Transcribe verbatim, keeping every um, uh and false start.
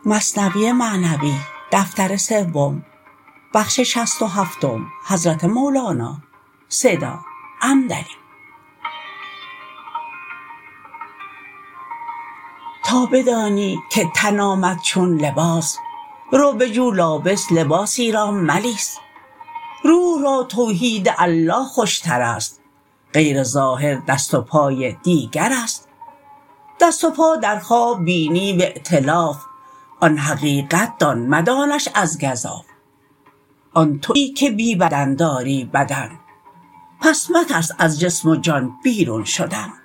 مثنوی معنوی دفتر سوم بخش شصت و هفتم حضرت مولانا صدا عمدلی. تا بدانی که تن آمد چون لباس، رو بجو لابس لباسی را ملیس. روح را توحید الله خوشترست، غیر ظاهر دست و پای دیگرست. دست و پا در خواب بینی و ایتلاف، آن حقیقت دان مدانش از گزاف. آن تویی که بی بدن داری بدن، پس مترس از جسم و جان بیرون شدن.